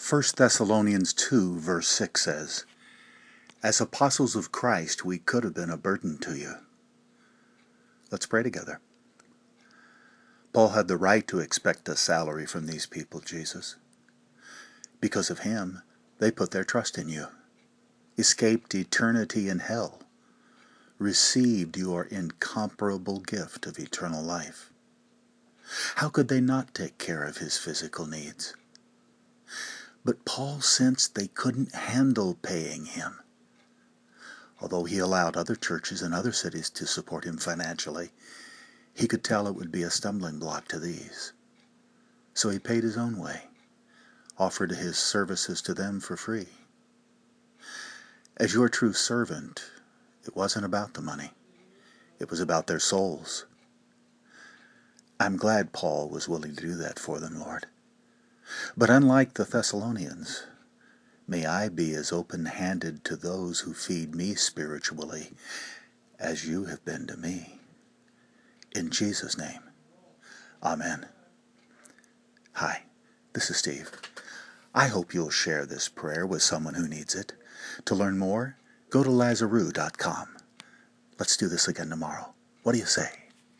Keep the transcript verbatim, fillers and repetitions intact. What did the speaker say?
First Thessalonians two verse six says, "As apostles of Christ, we could have been a burden to you." Let's pray together. Paul had the right to expect a salary from these people, Jesus. Because of him, they put their trust in you, escaped eternity in hell, received your incomparable gift of eternal life. How could they not take care of his physical needs? But Paul sensed they couldn't handle paying him. Although he allowed other churches in other cities to support him financially, he could tell it would be a stumbling block to these. So he paid his own way, offered his services to them for free. As your true servant, it wasn't about the money. It was about their souls. I'm glad Paul was willing to do that for them, Lord. But unlike the Thessalonians, may I be as open-handed to those who feed me spiritually as you have been to me. In Jesus' name, amen. Hi, this is Steve. I hope you'll share this prayer with someone who needs it. To learn more, go to Lazaroo dot com. Let's do this again tomorrow. What do you say?